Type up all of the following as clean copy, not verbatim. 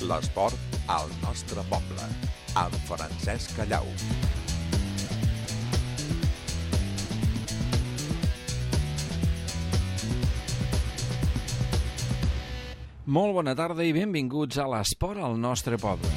L'esport al nostre poble, amb Francesc Callau. Molt bona tarda i benvinguts a l'esport al nostre poble.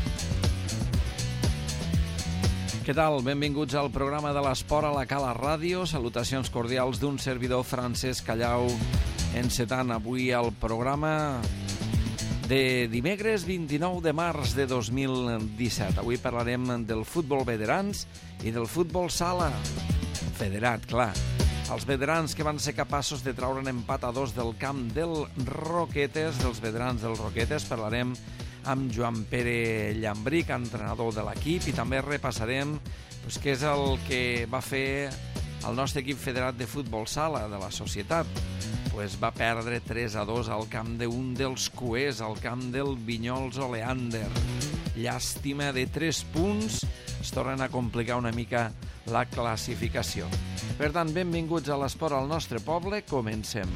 Què tal? Benvinguts al programa de l'esport a la Cala Ràdio. Salutacions cordials d'un servidor, Francesc Callau, encetant avui el programa de dimecres 29 de març de 2017. Avui parlarem del futbol veterans i del futbol sala. Federat, clar. Els veterans que van ser capaços de treure un empat a 2 del camp del Roquetes, dels veterans del Roquetes, parlarem amb Joan Pere Llambric, entrenador de l'equip, i també repassarem què és el que va fer el nostre equip federat de futbol sala de la societat. Va perdre 3-2 al camp d'un dels cuers, al camp del Vinyols Oleander. Llàstima de 3 punts, es tornen a complicar una mica la classificació. Per tant, benvinguts a l'esport al nostre poble, comencem.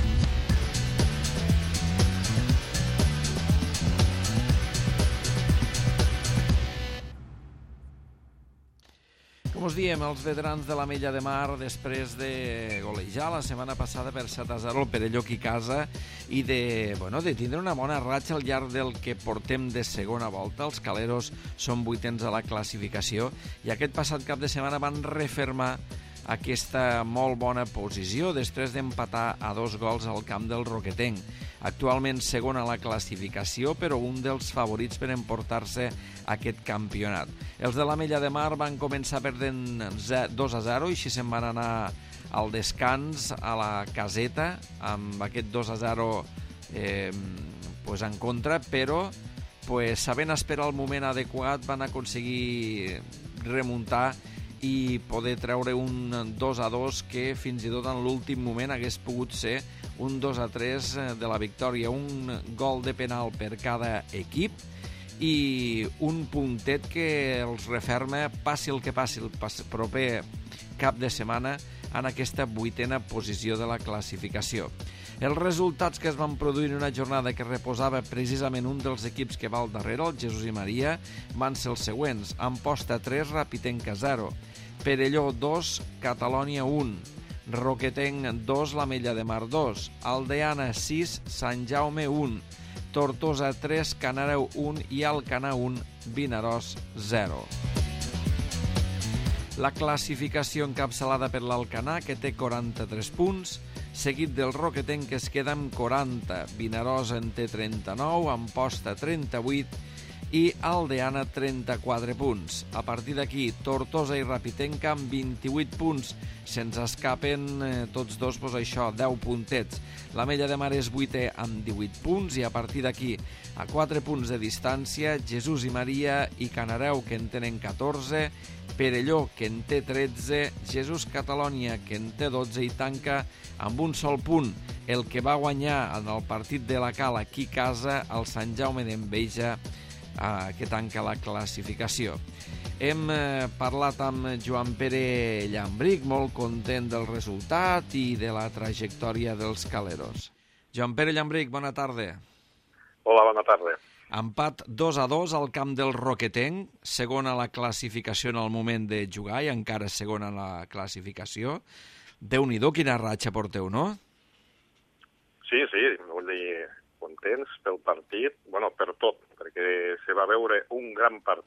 Com us diem, els veterans de l'Ametlla de Mar, després de golejar la setmana passada per 7-0 el Perelló aquí a casa i de tindre una bona ratxa al llarg del que portem de segona volta. Els caleros són 8ens a la classificació i aquest passat cap de setmana van refermar aquesta molt bona posició després d'empatar a 2 gols al camp del Roquetenc. Actualment segon a la classificació, però un dels favorits per emportar-se aquest campionat. Els de l'Ametlla de Mar van començar perdent 2-0 i així se'n van anar al descans a la caseta amb aquest 2-0 en contra, però sabent esperar el moment adequat van aconseguir remuntar i poder treure un 2-2 que fins i tot en l'últim moment hagués pogut ser un 2-3 de la victòria. Un gol de penal per cada equip i un puntet que els referma, passi el que passi el proper cap de setmana, en aquesta 8a posició de la classificació. Els resultats que es van produir en una jornada que reposava precisament un dels equips que va al darrere, el Jesús i Maria, van ser els següents: Amposta 3, Rapitenca 0, Perelló 2, Catalònia 1, Roquetenc 2, l'Ametlla de Mar 2, Aldeana 6, Sant Jaume 1, Tortosa 3, Canareu 1 i Alcanar 1, Vinaròs 0. La classificació encapçalada per l'Alcanar, que té 43 punts, seguit del Roquetenc, que es queda amb 40, Vinaròs en té 39, Amposta 38 i Aldeana 34 punts. A partir d'aquí, Tortosa i Rapitenca amb 28 punts. Se'ns escapen tots dos, 10 puntets. L'Ametlla de Mar és 8è amb 18 punts i a partir d'aquí, a 4 punts de distància, Jesús i Maria i Canareu, que en tenen 14, Perelló, que en té 13, Jesús Catalònia, que en té 12 i tanca amb un sol punt el que va guanyar en el partit de la Cala aquí a casa, el Sant Jaume d'Enveja, que tanca la classificació. Hem parlat amb Joan Pere Llambric, molt content del resultat i de la trajectòria dels caleros. Joan Pere Llambric, bona tarda. Hola, bona tarda. Empat 2-2 al camp del Roquetenc, segon a la classificació en el moment de jugar i encara segon a la classificació. Déu-n'hi-do, quina ratxa porteu, no? Sí, vull dir, contents pel partit, per tot, perquè se va veure un gran partit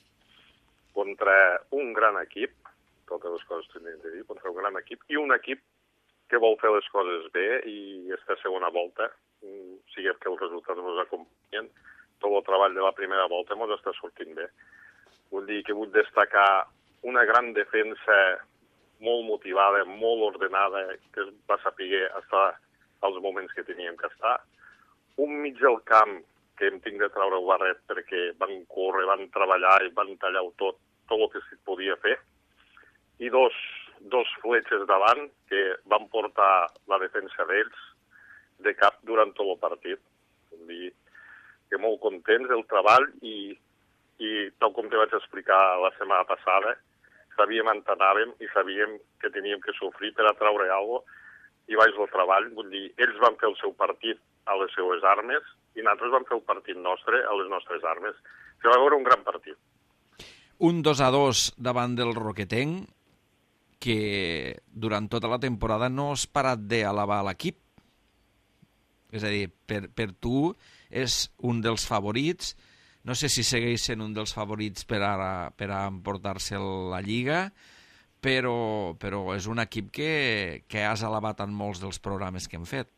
contra un gran equip, totes les coses tenen de dir, contra un gran equip, i un equip que vol fer les coses bé i esta segona volta, sigui que els resultats ens acompanyen, tot el treball de la primera volta ens està sortint bé. Vull dir que vull destacar una gran defensa molt motivada, molt ordenada, que va saber estar als moments que teníem que estar. Un mig del camp que hem tingut de treure el barret perquè van córrer, van treballar i van tallar tot el que s'hi podia fer. I dos fletxes davant que van portar la defensa d'ells de cap durant tot el partit. Vull dir que molt contents del treball i tal com te vaig explicar la setmana passada, sabíem on anàvem i sabíem que teníem que sofrir per a treure alguna cosa i vaig al treball. Vull dir, ells van fer el seu partit a les seues armes, i nosaltres vam fer el partit nostre a les nostres armes. Se va veure un gran partit. Un 2-2 davant del Roquetenc, que durant tota la temporada no has parat d'alabar l'equip. És a dir, per tu és un dels favorits, no sé si segueix sent un dels favorits per a emportar-se la Lliga, però és un equip que has alabat en molts dels programes que hem fet.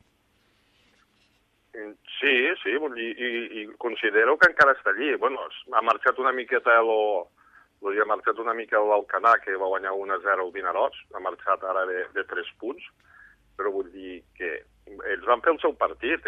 Sí, vull dir, i considero que encara està allí. Bueno, ha marxat una miqueta ha marxat una mica l'Alcanar, que va guanyar 1-0 al Vinaròs, ha marxat ara de 3 punts, però vull dir que ells van fer el seu partit,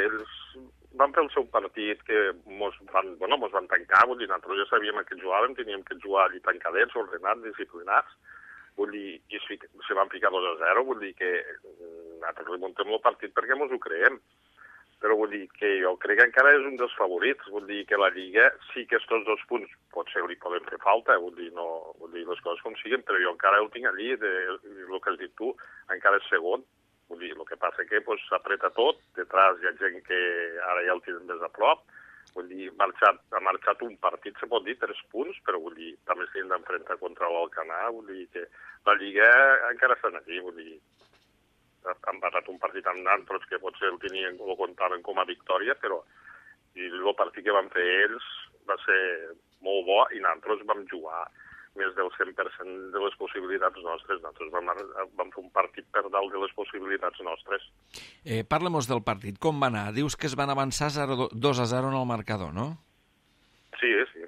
que mos van tancar, vull dir, nosaltres ja sabíem que jugàvem, teníem que jugar allí tancadets, ordenats, disciplinats, vull dir, i se van ficar 2-0, vull dir que nosaltres remuntem el partit perquè mos ho creiem. Però vull dir que jo crec que encara és un dels favorits, vull dir que la Lliga sí que estos 2 punts potser li poden fer falta, vull dir les coses com siguen, però jo encara el tinc allí, el que has dit tu, encara és segon, vull dir, el que passa que s'apreta tot, detrás hi ha gent que ara ja el tenen més a prop, vull dir, ha marxat un partit, se pot dir, 3 punts, però vull dir, també s'han d'enfrontar contra l'Alcanar, vull dir que la Lliga encara estan allí, vull dir, han passat un partit amb nosaltres que potser el comptaven com a victòria, però el partit que van fer ells va ser molt bo i nosaltres vam jugar més del 100% de les possibilitats nostres. Nosaltres vam fer un partit per dalt de les possibilitats nostres. Parla-mos del partit. Com va anar? Dius que es van avançar 2-0 en el marcador, no? Sí.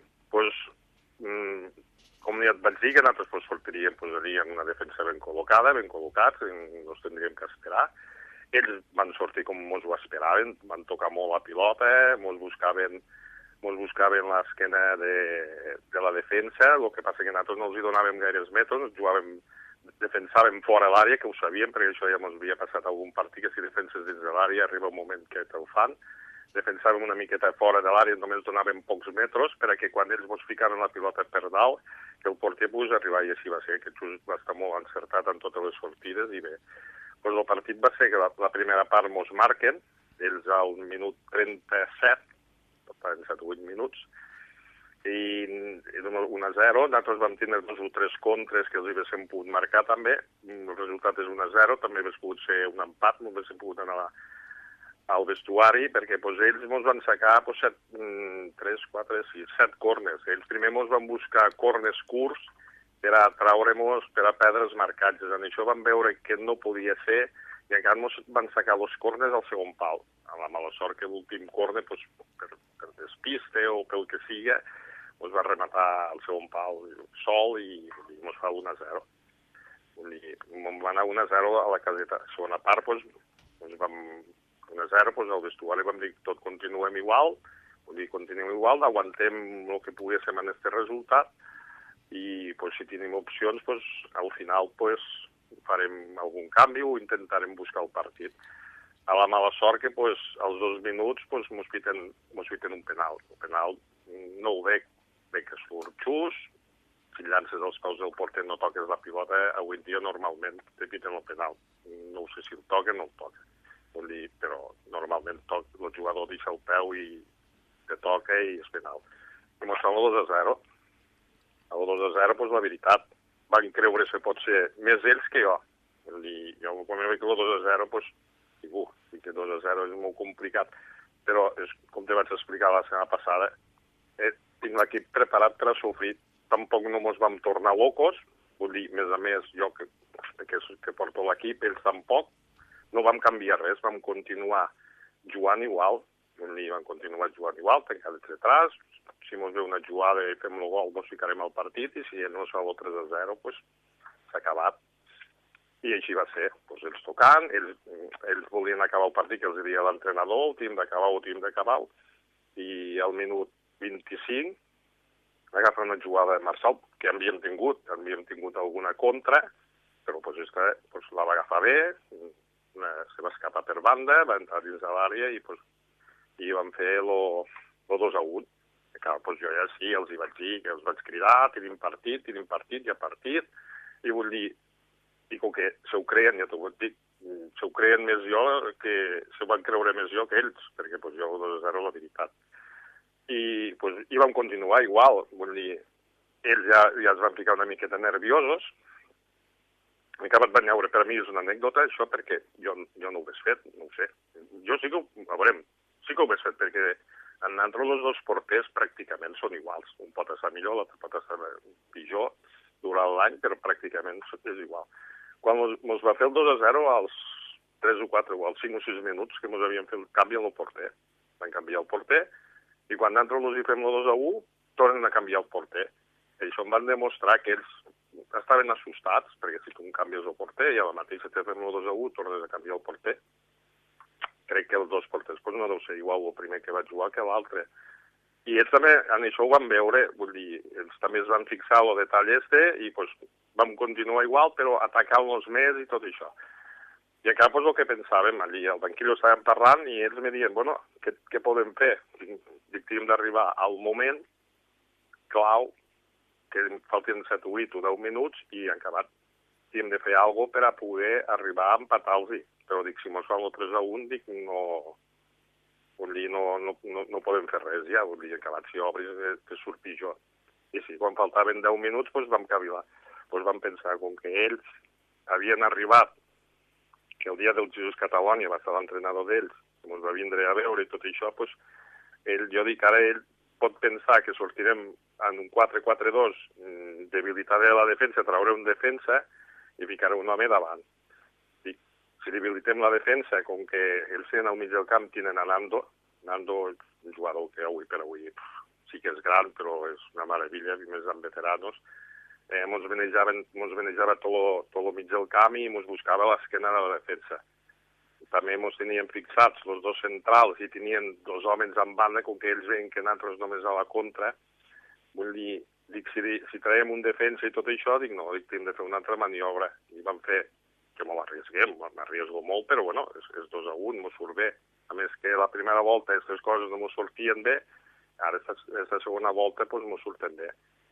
Com ja et vaig dir, que nosaltres posaríem una defensa ben col·locada, ben col·locats, no ens tindríem que esperar. Ells van sortir com mos ho esperaven, van tocar molt la pilota, mos buscaven l'esquena de la defensa, el que passa que nosaltres no els hi donàvem gaires metres, defensàvem fora l'àrea, que ho sabíem, perquè això ja ens havia passat algun partit, que si defenses dins de l'àrea arriba un moment que te'l fan. Defensàvem una miqueta fora de l'àrea, només donàvem pocs metres, perquè quan ells mos ficaven la pilota per dalt, que el porter pogués arribar, i així va ser, que just va estar molt encertat en totes les sortides, i bé. El partit va ser que la primera part mos marquen, ells al minut 37, en 7 o 8 minuts, i 1-0, nosaltres vam tenir 2 o 3 contres que els haguéssim pogut marcar també, el resultat és 1-0, també hauria pogut ser un empat, no haguéssim pogut anar al vestuari, perquè ells ens van sacar 7 corners. Ells primer ens van buscar corners curts per a traure'ns, per a perdre els marcatges. En això van veure que no podia ser i encara ens van sacar 2 corners al segon pal. Amb la mala sort que l'últim corner, per despiste o pel que siga, ens va rematar al segon pal sol i ens fa 1-0. Vam anar 1-0 a la caseta. A segona part, ens vam 1-0, al vestuari vam dir tot continuem igual, aguantem el que poguéssim en aquest resultat i si tenim opcions, al final farem algun canvi o intentarem buscar el partit. A la mala sort que als 2 minuts mos fiten un penal. El penal no ho veig que surt just, si llances els peus del porter no toques la pilota, avui dia normalment te piten el penal. No sé si el toquen o no el toquen. Però normalment el jugador deixa el peu i te toca i és penal. Com es fa el 2-0, el 2-0, la veritat, van creure-se pot ser més ells que jo. Jo quan veig el 2-0, dic que 2-0 és molt complicat, però com te vaig explicar la setmana passada, tinc l'equip preparat per a sofrir, tampoc no ens vam tornar locos, més a més, jo que porto l'equip, ells tampoc, no vam canviar res, vam continuar jugant igual, tancats detrás, si ens ve una jugada i fem el gol, ens ficarem al partit, i si no es fa el 3-0, s'ha acabat. I així va ser, ells tocant, ells volien acabar el partit que els diria l'entrenador, el team d'acabar, i al minut 25 agafa una jugada de Marçal, que havíem tingut alguna contra, però la va agafar bé, se va escapar per banda, va entrar dins de l'àrea i van fer el 2-1. Jo ja sí, els hi vaig dir, que els vaig cridar, tenim partit, i com que se ho creien, ja t'ho vaig dir, creien més jo, que se van creure més jo que ells, perquè pues, jo 2-0 la veritat. I pues, hi vam continuar igual, vull dir, ells ja es van ficar una miqueta nerviosos. M'he acabat de veure, per a mi és una anècdota, això, perquè jo no ho hagués fet, no ho sé. Jo sí que ho hagués fet, perquè entre els dos porters pràcticament són iguals. Un pot estar millor, l'altre pot estar pitjor durant l'any, però pràcticament és igual. Quan ens va fer el 2-0, als 3 o 4 o als 5 o 6 minuts que ens havien fet el canvi en el porter. Van canviar el porter, i quan nosaltres hi fem el 2-1, tornen a canviar el porter. I això em van demostrar que ells estaven assustats, perquè si tu canvies el porter i a la mateixa te fem el 2-1, tornes a canviar el porter. Crec que els dos porters pues, no deu ser igual el primer que vaig jugar que l'altre. I ells també, en això ho van veure, vull dir, ells també es van fixar el detall i pues, vam continuar igual, però atacant-los més i tot això. I acá pues, el que pensàvem, allí al banquillo estàvem parlant i ells me diuen, bueno, què podem fer? Dic, hem d'arribar al moment clau, que em falten 7, 8 o 10 minuts i han acabat. I hem de fer alguna cosa per a poder arribar a empatar-los-hi. Però dic, si mos fan el 3-1, dic, no podem fer res ja, vull dir, acabat si obris te surt pitjor. I sí, quan faltaven 10 minuts, doncs vam cavilar. Doncs vam pensar, com que ells havien arribat, que el dia del Jesús Catalònia va estar l'entrenador d'ells, que ens va vindre a veure i tot això, doncs jo dic, ara ell pot pensar que sortirem en un 4-4-2, debilitaré la defensa, trauré un defensa i ficaré un home davant. Dic, si debilitem la defensa, com que ells tenen al mig del camp, tenen a Nando és un jugador que avui per avui sí que és gran, però és una meravella, i més amb veteranos. Mos manejava tot el mig del camp i mos buscava l'esquena de la defensa. També mos tenien fixats els dos centrals i tenien dos homes en banda, com que ells veien que nosaltres només a la contra. Vull dir, dic, si traiem un defensa i tot això, dic, no, dic, hem de fer una altra maniobra. I vam fer, que me l'arriesguem, m'arriesgo molt, però bueno, és 2-1, mos surt bé. A més que la primera volta aquestes coses no mos sortien bé, ara aquesta segona volta doncs mos surten bé.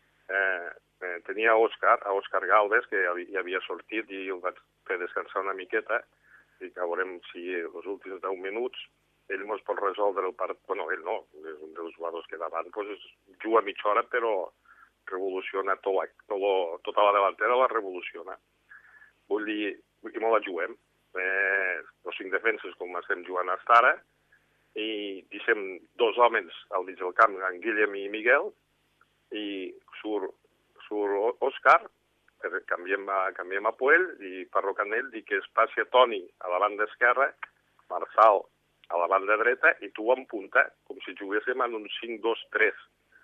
Tenia Òscar Galvez, que ja havia sortit i el vaig fer descansar una miqueta, i que veurem si els últims 10 minuts ell mos pot resoldre el partit. Bueno, ell no, és un dels jugadors que davant juga mitja hora, però revoluciona tota la delantera, la revoluciona. Vull dir, i molt la juguem. Els 5 defenses com estem jugant fins ara, i deixem 2 homes al mig del camp, en Guillem i Miguel, i surt Òscar, canviem a Puel, i Parro Canell, i que es passi a Toni a la banda esquerra, Marçal a la banda dreta, i tu en punta, com si juguéssim en un 5-2-3.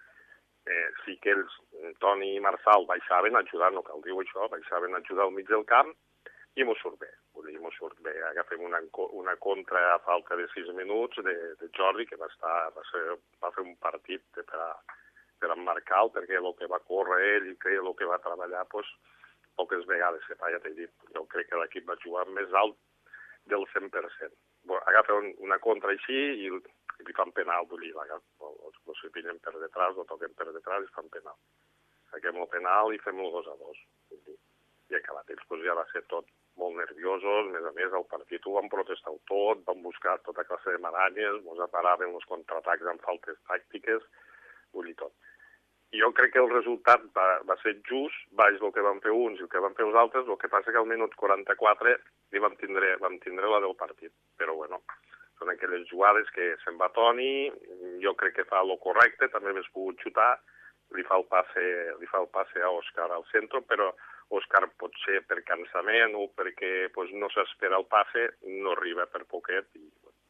Sí que ells, Toni i Marçal, baixaven a ajudar, no cal dir això, baixaven a ajudar al mig del camp, i mos surt bé. Vull dir, mos surt bé. Agafem una contra a falta de 6 minuts de Jordi, que va fer un partit per emmarcar, perquè el que va córrer ell i que el que va treballar, poques vegades se fa, ja t'he dit. Jo crec que l'equip va jugar més alt del 100%. Agafen una contra així i li fan penal, vull dir, els que pillen per detrás, o toquen per detrás i fan penal. Saquem el penal i fem el 2-2. I acabat. Ells ja va ser tot molt nerviosos, a més el partit ho van protestar tot, van buscar tota classe de maranyes, ens aparaven els contraatacs amb faltes tàctiques, vull dir tot. I jo crec que el resultat va ser just, baix del que van fer uns i el que van fer els altres, el que passa que al minut 44 vam tindre la del partit. Però bueno, són aquelles jugades que se'n va Toni, jo crec que fa el correcte, també m'has pogut xutar, li fa el passe a Òscar al centre, però Òscar potser per cansament o perquè no s'espera el passe, no arriba per poquet i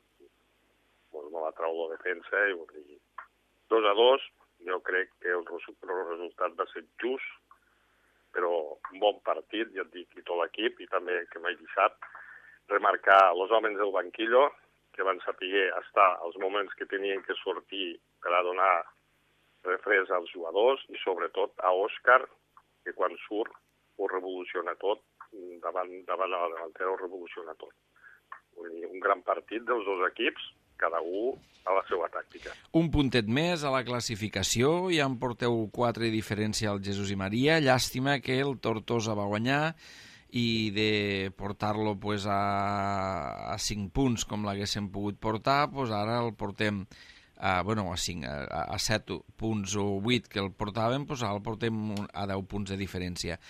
no la trau la defensa i vol dir 2-2. Jo crec que el resultat va ser just, però un bon partit, ja et dic, i tot l'equip, i també que m'he deixat remarcar els homes del banquillo, que van saber estar als moments que tenien que sortir per a donar refrès als jugadors, i sobretot a Òscar, que quan surt ho revoluciona tot, davant a la delantera ho revoluciona tot. Un gran partit dels dos equips, cada un a la seva tàctica. Un puntet més a la classificació, ja en porteu 4 de diferència al Jesús i Maria. Llàstima que el Tortosa va guanyar i de portar-lo pues, a 5 punts com l'haguéssim pogut portar, pues ara el portem a 7 punts o 8 que el portàvem, pues ara el portem a 10 punts de diferència.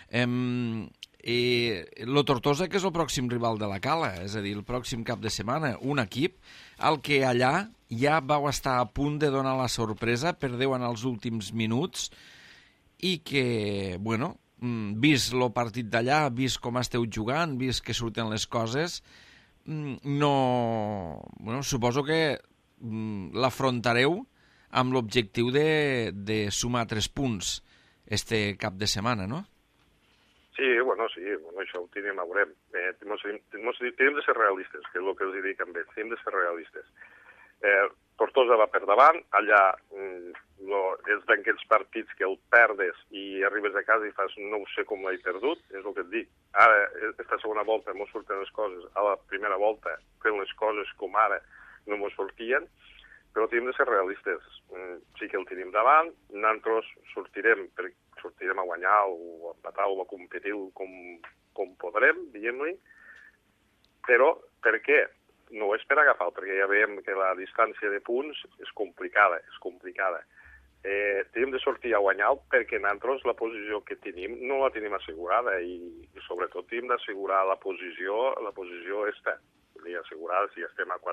Lo Tortosa, que és el pròxim rival de la Cala, és a dir, el pròxim cap de setmana, un equip al que allà ja vau estar a punt de donar la sorpresa, perdeu en els últims minuts, i que, bueno, vist el partit d'allà, vist com esteu jugant, vist que surten les coses, suposo que l'afrontareu amb l'objectiu de sumar 3 punts este cap de setmana, no? Sí, això ho tenim, veurem. Tenim de ser realistes, que és el que els dic amb ells, tenim de ser realistes. Tortosa va per davant, allà és d'aquests partits que el perdes i arribes a casa i fas no sé com l'he perdut, és el que et dic. Ara, aquesta segona volta mos surten les coses, a la primera volta fent les coses com ara no mos sortien, però tenim de ser realistes. Sí que el tenim davant, nosaltres sortirem a guanyar o a empatar o a competir com podrem, diguem-li, però per què? No és per agafar, perquè ja veiem que la distància de punts és complicada. Tenim de sortir a guanyar perquè nosaltres la posició que tenim no la tenim assegurada i sobretot tenim d'assegurar la posició esta. Vull dir, assegurar si estem a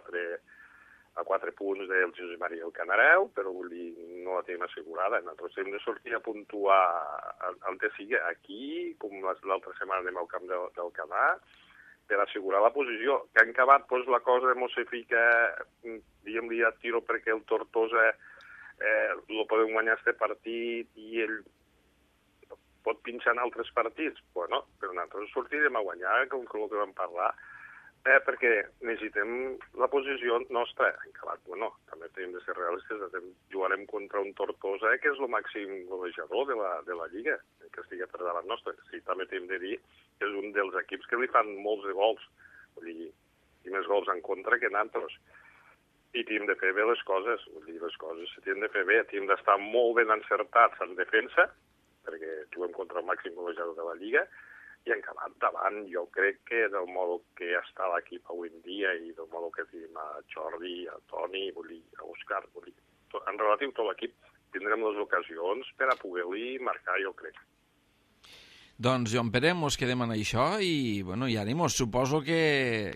4 punts del Josep Maria del Canareu, però vull dir, no la tenim assegurada. Nosaltres hem de sortir a puntuar on sigui, aquí, com l'altra setmana anem al camp del Canà, per assegurar la posició. Que han acabat doncs, la cosa mos se fica, diguem-li, a tiro perquè el Tortosa lo podem guanyar este partit i ell pot pinxar en altres partits. Bueno, però nosaltres sortirem a guanyar, com el que vam parlar, perquè necessitem la posició nostra. Han acabat, bueno, també tenim de ser realistes, jugarem contra un Tortosa que és el màxim golejador de la Lliga, que estigui per davant nostre. Sí, també tenim de dir que és un dels equips que li fan molts de gols, vull dir, i més gols en contra que nosaltres. I tenim de fer bé les coses, vull dir, les coses se tenen de fer bé, tenim d'estar molt ben encertats en defensa, perquè juguem contra el màxim golejador de la Lliga, i en acabat davant, jo crec que del modo que està l'equip avui en dia i del modo que tenim a Jordi, a Toni, vull dir, a Òscar, vull dir, en relatiu tot l'equip tindrem les ocasions per a poder-li marcar, jo crec. Doncs, Joan Pere, mos quedem en això i, bueno, i ànimos. Suposo que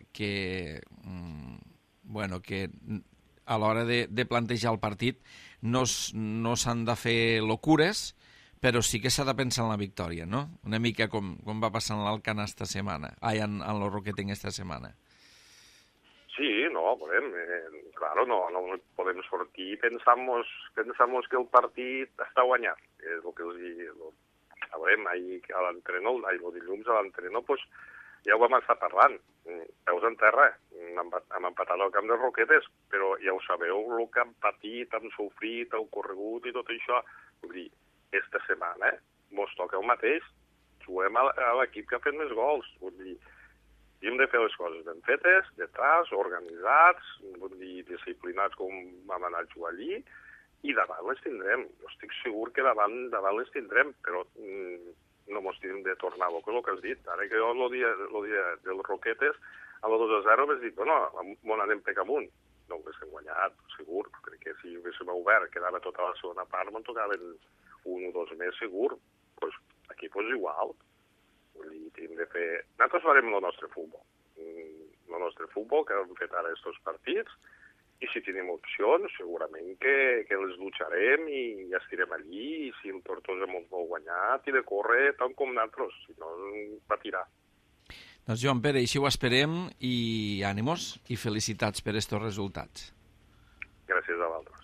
a l'hora de plantejar el partit no s'han de fer locures, però sí que s'ha de pensar en la victòria, no? Una mica com va passar en l'Alcanar esta setmana, en el Roquetenc esta setmana. Sí, no, claro, no podem sortir i pensamos que el partit està guanyat. És el que els dic. A veure, a l'entrenador, el dilluns a l'entrenador, doncs ja ho vam estar parlant. Peus en terra, hem empatat al camp de Roquetes, però ja ho sabeu, el que hem patit, hem sofrit, el corregut i tot això. Vull dir, esta setmana mos toca el mateix. Juguem a l'equip que ha fet més gols. Vull dir, hem de fer les coses ben fetes, detrás, organitzats, vull dir, disciplinats com vam anar a jugar allí, i davant les tindrem. Jo estic segur que davant les tindrem, però no mos tindrem de tornar a el que has dit. Ara que jo el dia dels Roquetes, a la 2-0 m'has dit, bueno, m'on anem pec amunt. No ho haguéssim guanyat, segur, perquè si haguéssim obert, quedava tota la segona part, me'n tocaven 1 o 2 més, segur. Pues aquí pues igual. Vull dir, tenim de fer... Nosaltres farem el nostre futbol. El nostre futbol, que hem fet ara aquests partits, i si tenim opcions, segurament que les lucharem i ja estirem allí, i si el Tortosa ens vol guanyar, té de córrer tant com nosaltres, si no va tirar. Doncs Joan Pere, així ho esperem i ànimos i felicitats per estos resultats. Gràcies a vosaltres.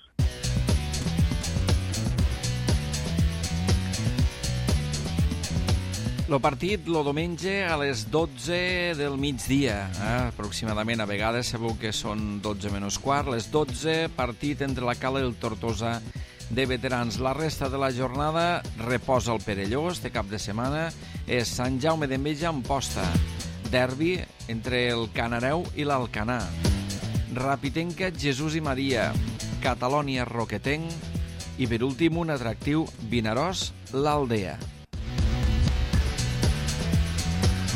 El partit el diumenge a les 12 del migdia, aproximadament, a vegades sabeu que són 12 menys quart, les 12, partit entre la Cala i el Tortosa de veterans. La resta de la jornada reposa el Perelló, este cap de setmana és Sant Jaume d'Enveja en Posta, derbi entre el Canareu i l'Alcanar, Rapitenca, Jesús i Maria, Catalònia, Roquetenc i, per últim, un atractiu Vinaròs, l'Aldea.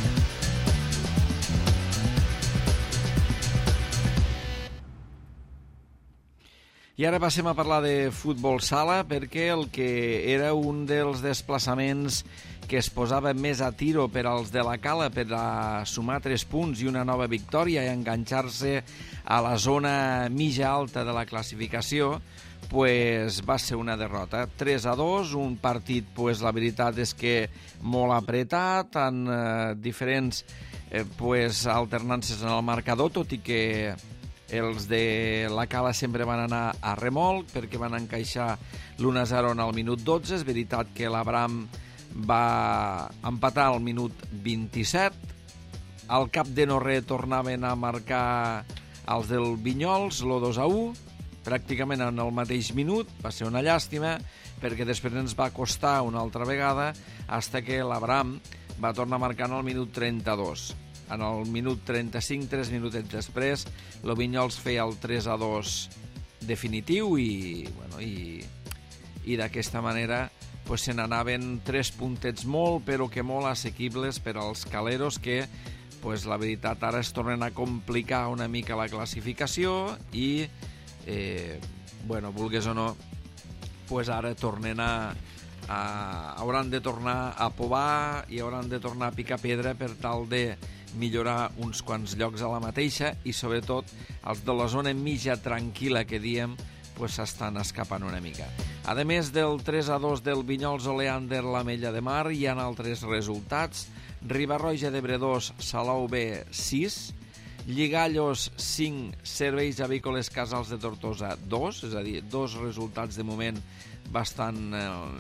I ara passem a parlar de futbol sala, perquè el que era un dels desplaçaments que es posava més a tiro per als de la Cala per a sumar 3 punts i una nova victòria i enganxar-se a la zona mitja alta de la classificació, pues va ser una derrota. 3-2, un partit, pues la veritat és que molt apretat, en diferents alternances en el marcador, tot i que els de la Cala sempre van anar a remolc perquè van encaixar l'1-0 en el minut 12. És veritat que l'Abram va empatar al minut 27. Al cap de no res tornaven a marcar els del Vinyols, el 2-1, pràcticament en el mateix minut. Va ser una llàstima perquè després ens va costar una altra vegada fins que l'Abram va tornar a marcar en el minut 32. En el minut 35, 3 minutets després, el Vinyols feia el 3-2 definitiu i d'aquesta manera pues, se n'anaven 3 puntets molt, però que molt assequibles per als caleros que, pues, la veritat, ara es tornen a complicar una mica la classificació i, vulgues o no, pues ara tornen hauran de tornar a povar i hauran de tornar a picar pedra per tal de millorar uns quants llocs a la mateixa i sobretot els de la zona mitja tranquil·la que diem pues s'estan escapant una mica. A més del 3-2 del Vinyols Oleander l'Ametlla de Mar hi ha altres resultats. Riba-roja d'Ebre 2, Salou B 6, Lligallos 5, Serveis Avícoles Casals de Tortosa 2, és a dir, 2 resultats de moment bastant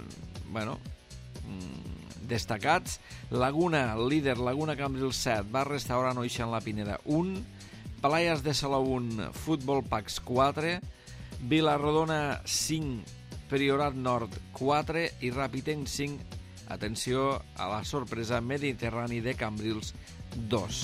destacats. Laguna, líder, Laguna Cambrils 7, Bar Restaurant Oixant la Pineda 1, Playas de Salou 1, Futbol Pax 4, Vilarrodona 5, Priorat Nord 4 i Rapitenc 5, atenció a la sorpresa, Mediterrani de Cambrils 2.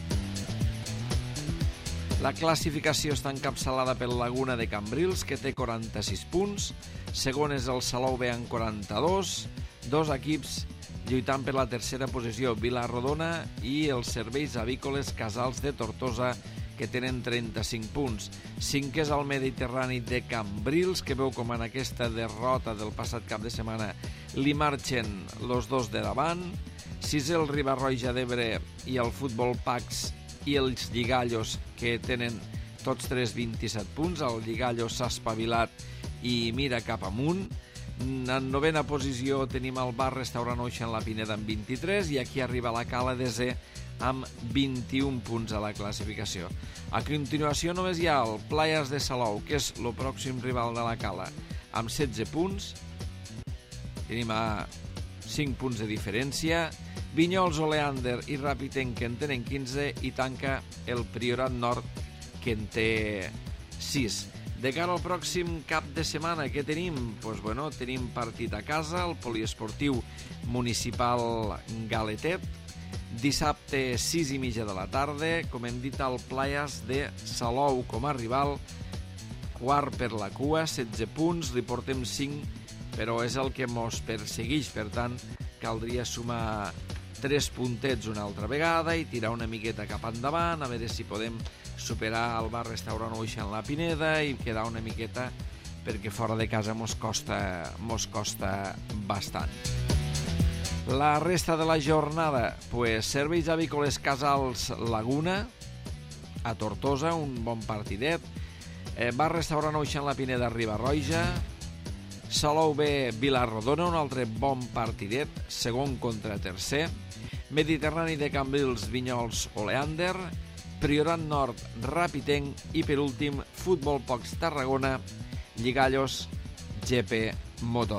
La classificació està encapçalada pel Laguna de Cambrils, que té 46 punts, segon és el Salou B amb 42, 2 equips lluitant per la tercera posició, Vilarrodona i els Serveis Avícoles Casals de Tortosa, que tenen 35 punts. 5è és el Mediterrani de Cambrils, que veu com en aquesta derrota del passat cap de setmana li marxen els 2 de davant. 6è el Riba-roja d'Ebre i el Futbol Pax i els Lligallos, que tenen tots 3 27 punts. El Lligallos s'ha espavilat i mira cap amunt. En 9a posició tenim el Bar Restaurant Oixant la Pineda amb 23 i aquí arriba la Cala desè amb 21 punts a la classificació. A continuació només hi ha el Playas de Salou, que és el pròxim rival de la Cala, amb 16 punts. Tenim a 5 punts de diferència. Vinyols, Oleander i Rapitenc, que en tenen 15, i tanca el Priorat Nord, que en té 6. De cara al pròxim cap de setmana, què tenim? Tenim partit a casa, el poliesportiu municipal Galetet, dissabte 6:30 de la tarda, com hem dit, al Playas de Salou com a rival, quart per la cua, 16 punts, li portem 5, però és el que mos persegueix, per tant, caldria sumar 3 puntets una altra vegada i tirar una miqueta cap endavant, a veure si podem superar el Bar Restaurant Oixant la Pineda i quedar una miqueta, perquè fora de casa mos costa bastant. La resta de la jornada, Serveis Avícoles Casals Laguna, a Tortosa, un bon partidet. Bar Restaurant Oixant la Pineda Riba-roja, Salou B Vilarrodona, un altre bon partidet, segon contra tercer. Mediterrani de Cambrils Vinyols Oleander, Priorat Nord Rapitenc i per últim Futbol Pax Tarragona Lligallos GP Motor.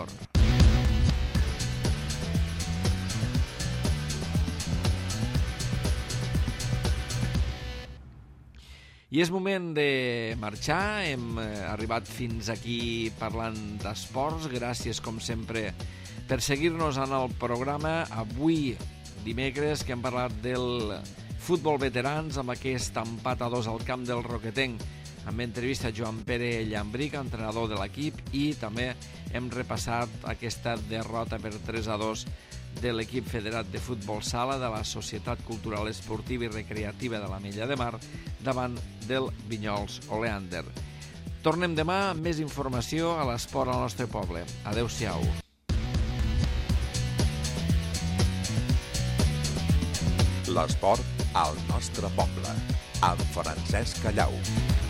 I és moment de marxar. Hem arribat fins aquí parlant d'esports. Gràcies, com sempre, per seguir-nos en el programa. Avui, dimecres, que hem parlat del futbol veterans amb aquest empat a 2 al camp del Roquetenc, amb entrevista a Joan Pere Llambric, entrenador de l'equip, i també hem repassat aquesta derrota per 3-2 de l'equip federat de futbol sala de la Societat Cultural Esportiva i Recreativa de l'Ametlla de Mar davant del Vinyols Oleander. Tornem demà amb més informació a l'esport al nostre poble. Adéu-siau. L'esport al nostre poble, amb Francesc Callau.